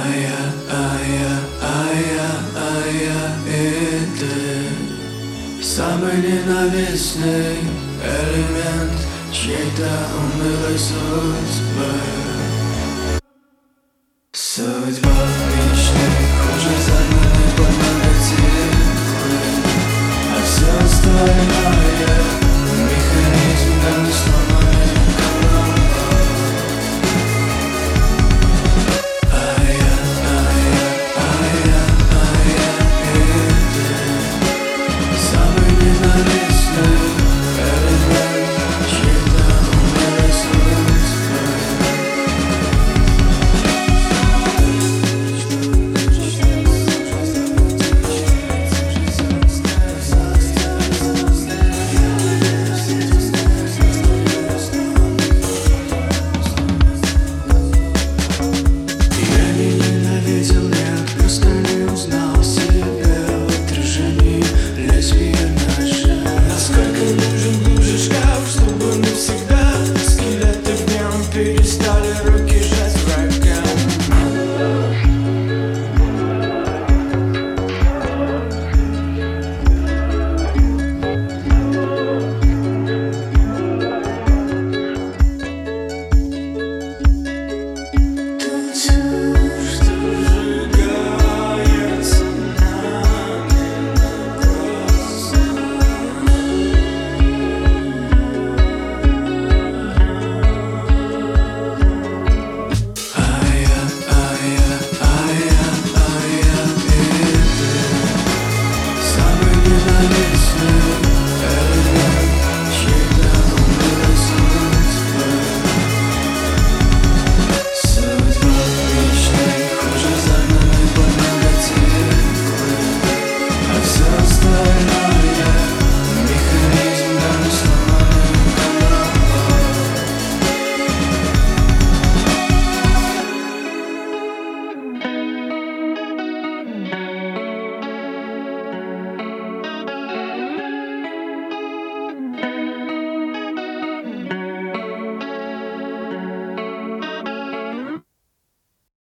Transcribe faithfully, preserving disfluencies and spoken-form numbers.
я, а я, а я, а я и ты. Самый ненавистный элемент чьей-то унылой судьбы. Судьба мечты хуже загнанной под ноготивы, а все остальное механизм давно сломанный кровь. А я, а я, а я, а я и ты. Самый ненавистный элемент чьей-то унылой судьбы. Насколько нужен глубже шкаф.